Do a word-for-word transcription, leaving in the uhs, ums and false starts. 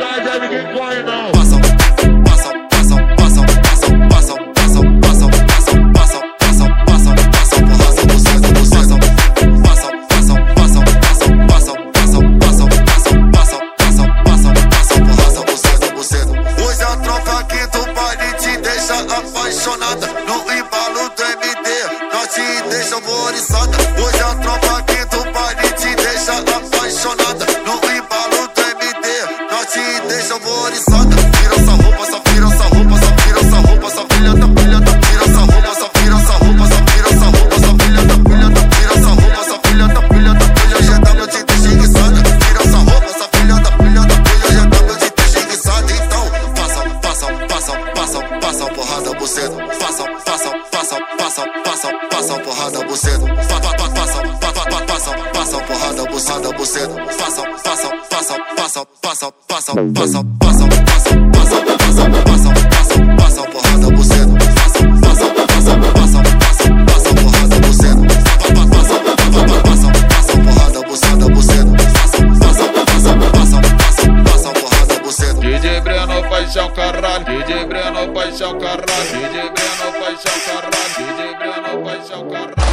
verdade, aí ninguém corre não. Passa, passa, passa, passa, passa, passa, passa, passa, passa, passa, passa, passa, porrada buceta, buceta. Passa, passa, passa, passa, passa, passa, passa, passa, passa, passa, passa, porrada buceta, buceta. Hoje a tropa aqui do baile te deixa apaixonada. No embalo do M D, nós te deixa alvoriçada. Hoje a tropa aqui do baile te deixa apaixonada. No embalo do M D, nós te deixa alvoriçada. Tira essa roupa, só tira essa roupa, só tira essa roupa, só filha da filha da. Tira essa roupa, só tira essa roupa, só tira essa roupa, só filha da filha da. Tira essa roupa, só filha da filha da. Filha G W te deixa enguiçada. Tira essa roupa, só filha da filha da. Filha G W te deixa enguiçada. Então passa, passa, passa, passa, passa porrada buceta. Passa, passa, passa, passa, passa, passa porrada buceta. Passa, passa, passa, passa, passa porrada buceta, buceta. Passa, passa, passa, passa, passa, passa, passa, passa, passa, passa, passa, passa, passa, passa porrada buceta. Passa, passa, passa, passa, passa, passa porrada buceta. Passa, passa, passa, passa porrada buceta, buceta. Passa, passa, passa, passa, passa, passa porrada buceta. D J Breno paixão caralho, D J Breno paixão caralho, D J Breno paixão caralho, D J Breno paixão caralho.